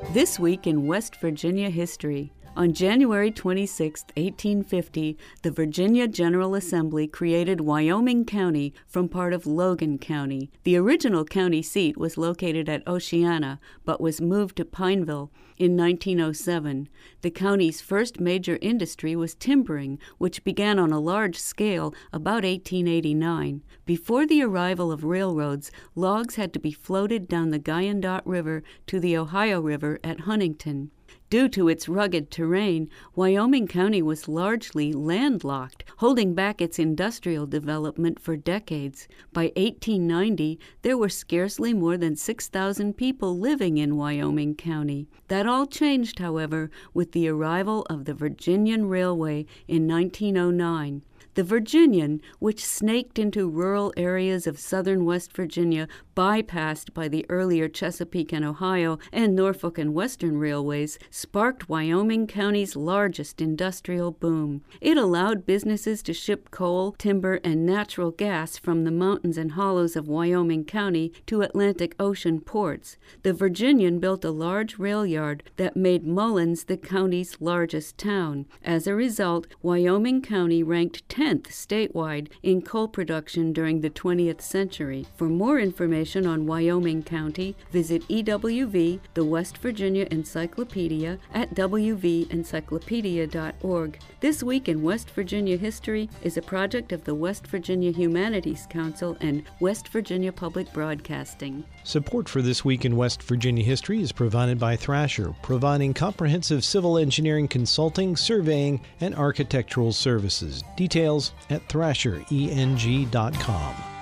This week in West Virginia history. On January 26, 1850, the Virginia General Assembly created Wyoming County from part of Logan County. The original county seat was located at Oceana, but was moved to Pineville in 1907. The county's first major industry was timbering, which began on a large scale about 1889. Before the arrival of railroads, logs had to be floated down the Guyandotte River to the Ohio River at Huntington. Due to its rugged terrain, Wyoming County was largely landlocked, holding back its industrial development for decades. By 1890, there were scarcely more than 6,000 people living in Wyoming County. That all changed, however, with the arrival of the Virginian Railway in 1909. The Virginian, which snaked into rural areas of southern West Virginia, bypassed by the earlier Chesapeake and Ohio and Norfolk and Western railways, sparked Wyoming County's largest industrial boom. It allowed businesses to ship coal, timber, and natural gas from the mountains and hollows of Wyoming County to Atlantic Ocean ports. The Virginian built a large rail yard that made Mullins the county's largest town. As a result, Wyoming County ranked 10th statewide in coal production during the 20th century. For more information on Wyoming County, visit EWV, the West Virginia Encyclopedia, at wvencyclopedia.org. This Week in West Virginia History is a project of the West Virginia Humanities Council and West Virginia Public Broadcasting. Support for This Week in West Virginia History is provided by Thrasher, providing comprehensive civil engineering consulting, surveying, and architectural services. Details at thrashereng.com.